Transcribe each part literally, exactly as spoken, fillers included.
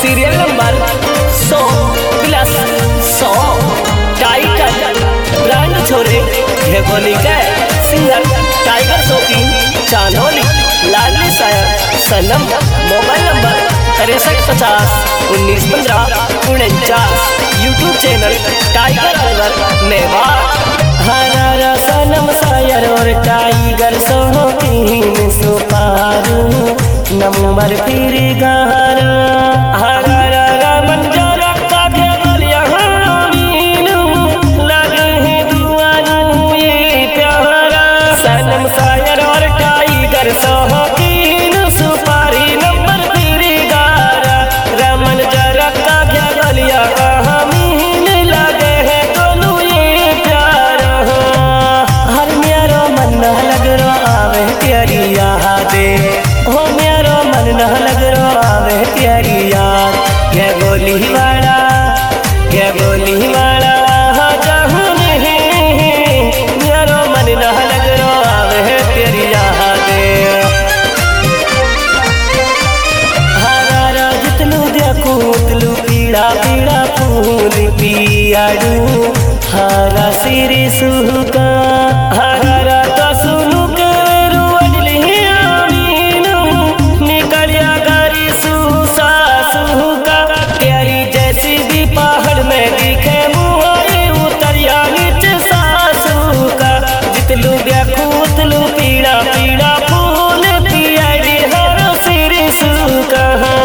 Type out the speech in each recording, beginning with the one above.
Serial number सौ plus सौ title brand छोरे घेगोली के सिंगर टाइगर शौकीन चांदोली लाडली शायर सनम मोबाइल नंबर तिरसठ पचास उन्नीस पंद्रह उनचास YouTube channel tiger Alwar Mewar. हरा सनम शायर और टाइगर शौकीन सुपार नंबर फिर गारा हरा रमन जरा का घेगल यहाँ मीनू लगे हैं दुआनू ये प्यारा सनम शायर और टाइगर शौकीन सुपारी नंबर फिर गारा रमन जरा का घेगल यहाँ मीन लगे हैं दोनों ये प्यारा हर मेरा मन लग रो आवे प्यारी यादे हो मेरा मन न लग रो आवे प्यारी यार ये बोली वाला ये बोली वाला जाहू नहीं मेरा मन न लग रो आवे प्यारी यादे हरा जितलू देखू उतलू पीड़ा पीड़ा फूल पियाड़ू हरा सिर सुका हरा तो सुनू के रुअली आमीनू निकलिया गारी सुसा सुका प्यारी जैसी भी पहाड़ में दिखे मुहाई उतरिया नीचे सासू का जितलू देखू उतलू पीड़ा पीड़ा फूल पियाड़ी हर सिर सुका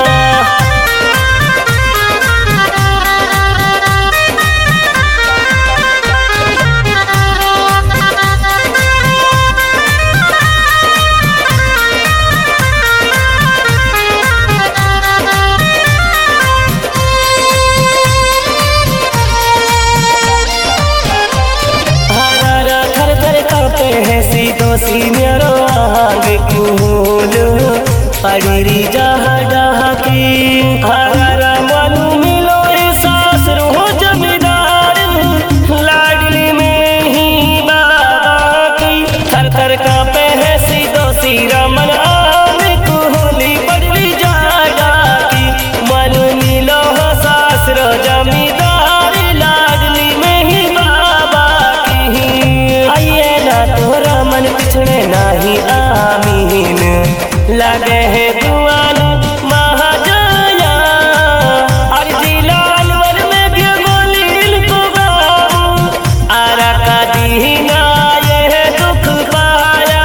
दोसी मेरो आगे कूल पड़ी जहा जहा की हरा मनु मिलो सास रो जमींदार लाडली में ही बाबा की थर थर का पे सी दोसी रमन आगे कूली पड़ी जहा की मनु मिलो सास रो जमींदार लाडली में ही बाबा की आइए ना तोरा मन पिछड़े नाही आमीन लगे है दुआन महाजया अर्जी लाल वर में भी गोलील को गाऊं आरा का दीना ये है दुख पाया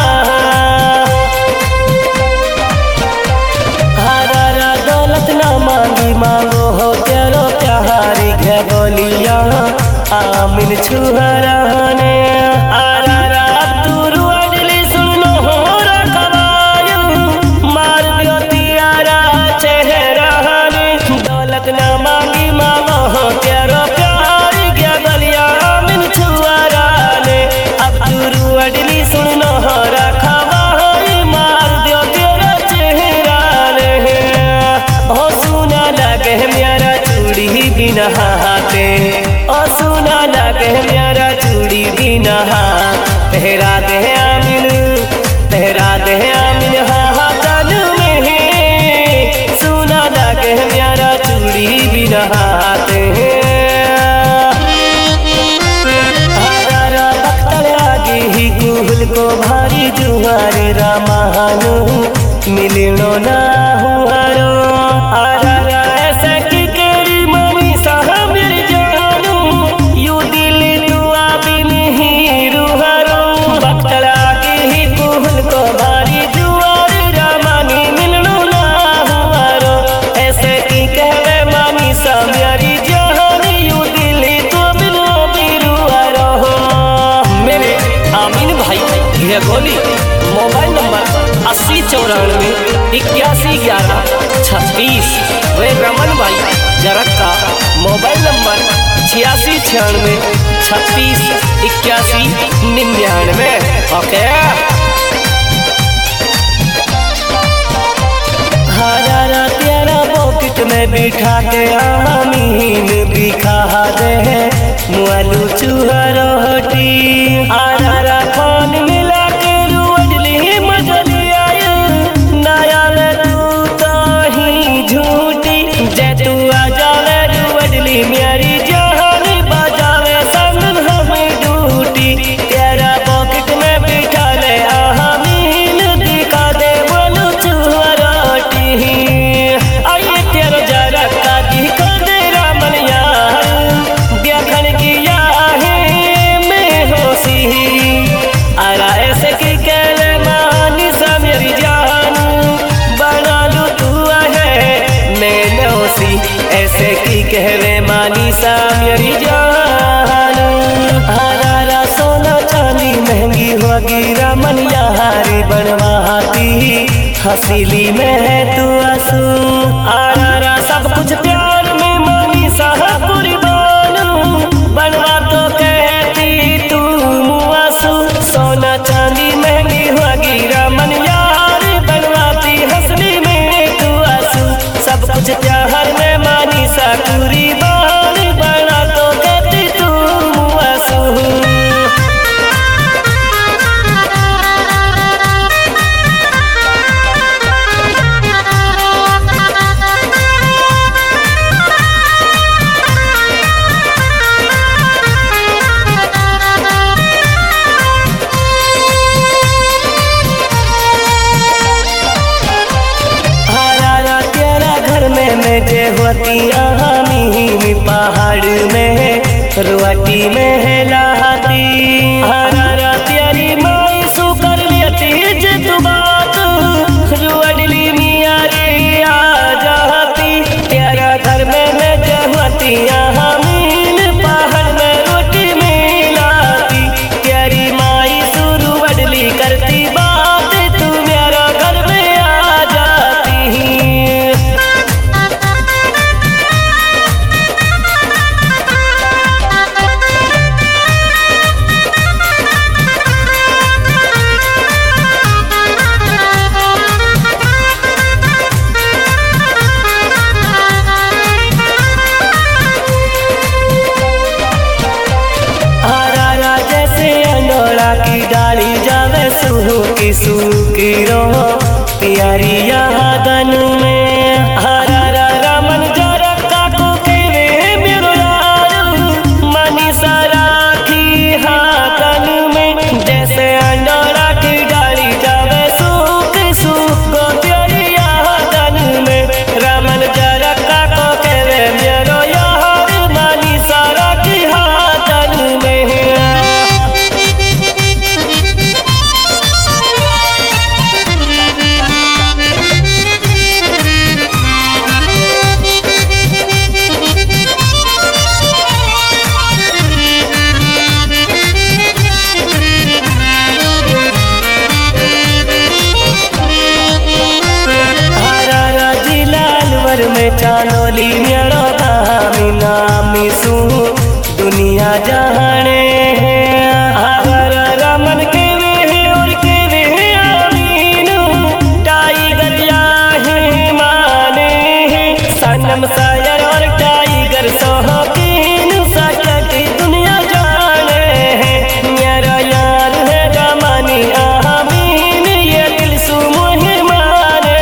हरा दौलत ना मांगी मांगो हो तेरो प्यारी घेगोलिया आमीन छुहरा ने नहाते ओ सुना लगे मेरा चूड़ी भी नहा पहरा दे आमिन पहरा दे आमिन हा कान में सुना लगे मेरा चूड़ी भी नहाते हरा बख्तर आगे ही कुहल को भारी जुहार रामानु मिलनो ना हुआरो हरा ऐसा की गोली मोबाइल नंबर अस्सी चौरानवे इक्यासी ग्यारह छब्बीस वे रमन भाई जरक का मोबाइल नंबर छियासी छियानवे छत्तीस इक्यासी निन्यानवे ओके हरा तेरा पॉकेट में बिठा के आमीन भी खा दे मुआलू चूहा रोटी हरा फोन मिला कहती कहवे मानी सा मेरी जान। हरारा सोना चांदी महंगी होगी रमन यारी बनवाती हसीली में तू आंसू। हरारा सब कुछ प्यार में मानी सा कुर्बान बनवा तो कहती तू मुआसू। सोना चांदी महंगी होगी रमन यारी बनवाती हसीली में तू आंसू। सब कुछ प्यार में मानी सा कुर्बान बना तो कहती तू मुआसू। जे होती हामी पहाड़ में रुआटी में लाती। हरारा प्यारी माई सु कर लेती जे तू बात रुअडली मिया रे आ जाती। तेरा घर में मैं जे होती हामी पहाड़ में रोटी में लाती। तेरी माई सु रुअडली करती बात तू मेरा घर में आ जाती। की डाली जावे सुहू की सूखी रो प्यारी यादन में। हरारा रमन जरा काको के वे मेरो यार मनी सारा की हाथन में। जैसे अंडोरा की डाली जावे सूख सूख को प्यारी यादन में। रमन जरा काको के वे मेरो यार मनी सारा की हाथन में। में चानोली मेरा धामी नामी सू दुनिया जाने अगर रमन के वे और के वे आमीन टाइगर या है माने सनम सायर और टाइगर सोहकीन सकती दुनिया जाने मेरा यार है रमनी आमीन ये दिल सू मुहे माने।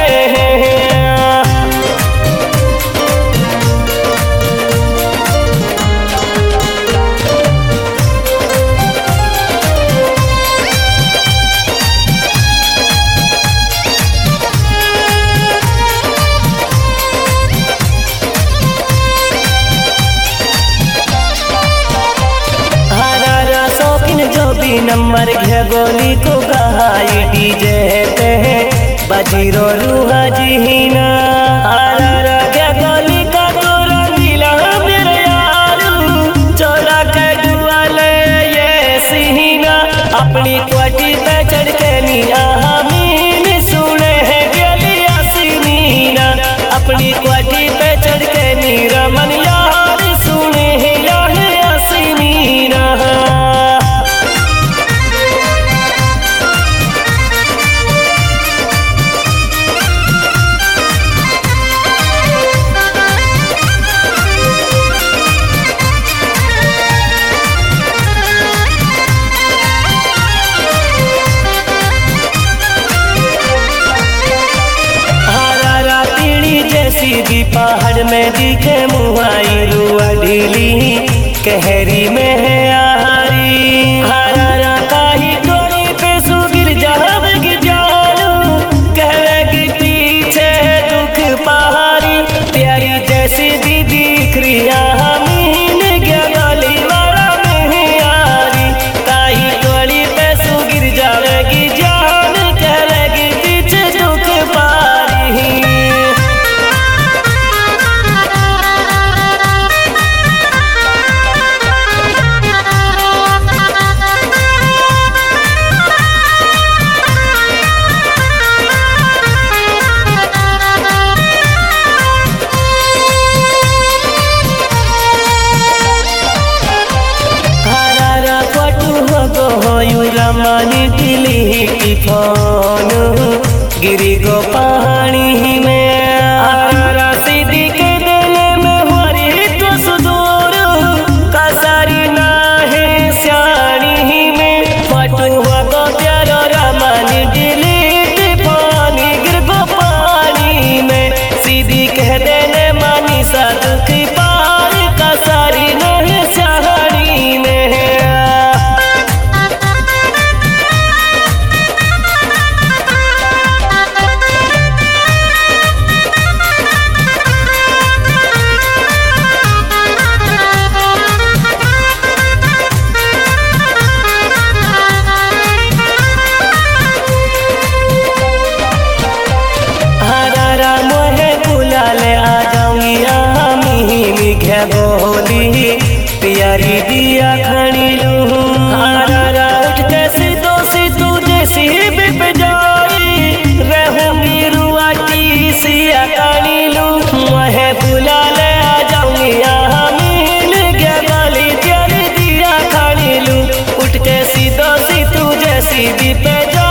नंबर घे गोली को गहाई डीजे पे बजीरो रूहा जीना। हरारा घे गोली का तो रंगीला मेरे यारू चोरा के डुआले ये सीना। अपनी कोठी पे चढ़ के निया हमीन सुने है गलिया सीना। अपनी कोठी पे चढ़ के नी रमन यार सुने है यार सीना। सीधी पहाड़ में दिखे मुहाई रुआ ढीली कहरी में है आहारी। हरारा काही डोरी पे सुगिर जाब गिर जालू कहवेगी पीछे दुख पहाड़ी। प्यारी जैसी दी दिख रही हमीन गया गली वाला में यारी। काही डोरी पे सुगिर जावेगी जान कहवेगी पीछे दुख पहाड़ी। रमानी दिली की फोन गिरी गो पानी में आरा सीधी के दिले में हरी तो सुदूर कसरी ना है स्याणी में फटुआ को प्यारो रमानी दिली की फोन गिर गो पानी में सीधी कह देने मानी सा दुख पार कसरी ना है स्याणी में बोली प्यारी दिया खड़ी लू हारा उठते सीधो सी तुझे सी बिप जाई रहूंगी रुआटी सिया कानी लू वह बुला ले आ जाऊंगी यहाँ मिल गया गाली प्यारी दिया खड़ी लू उठते सीधो सी तुझे सी बिप जाई